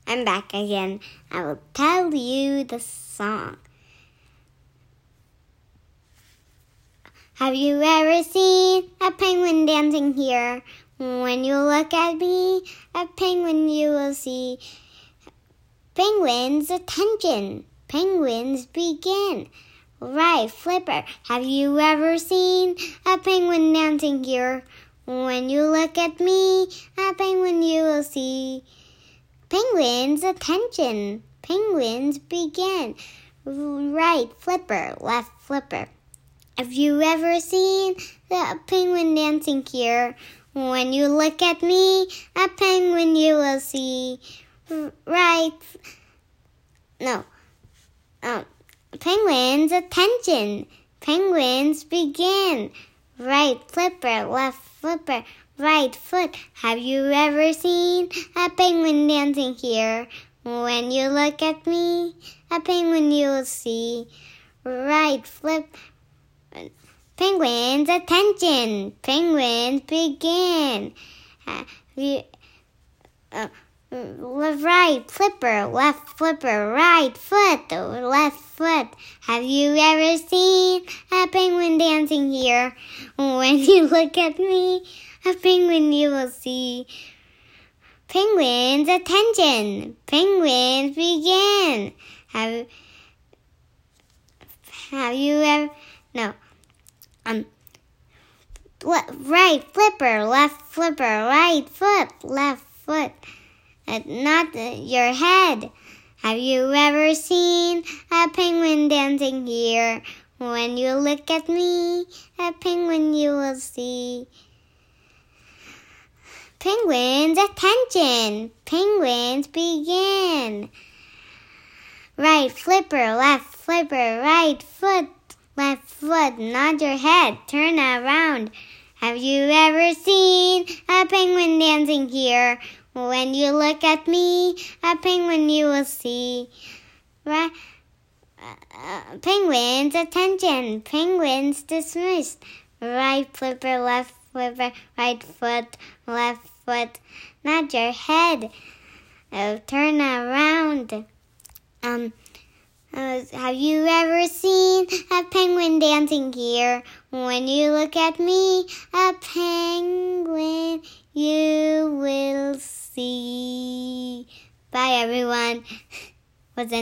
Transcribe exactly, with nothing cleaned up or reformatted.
I'm back again. I will tell you the song. Have you ever seen a penguin dancing here? When you look at me, a penguin you will see. Penguins, attention! Penguins, begin! Right, Flipper, have you ever seen a penguin dancing here? When you look at me, a penguin you will see. Penguins, attention! Penguins, begin! Right, Flipper, left, Flipper. Have you ever seen a penguin dancing here? When you look at me, a penguin you will see. Right, no, um, penguins, attention! Penguins, begin! Right, Flipper, left, Flipper, right foot. Have you ever seen a penguin dancing here? When you look at me, a penguin you will see. Right, Flip. Penguins, attention! Penguins, begin! Have you, uh, right, Flipper, left, Flipper, right foot, left foot. Have you ever seen a penguin dancing here? When you look at me, a penguin you will see. Penguins, attention! Penguins, begin! Have, have you ever, no, um, right, Flipper, left, Flipper, right foot, left foot. Uh, not uh, your head. Have you ever seen a penguin dancing here? When you look at me, a penguin you will see. Penguins, attention! Penguins, begin! Right, Flipper, left, Flipper, right foot, left foot, not your head. Turn around. Have you ever seen a penguin dancing here? When you look at me, a penguin you will see. Right, uh, penguins, attention! Penguins, dismissed. Right, Flipper, left, Flipper, right foot, left foot, not your head. Uh, turn around. Um, uh, have you ever seen a penguin dancing here? When you look at me, a penguin you will see. Bye, everyone. Was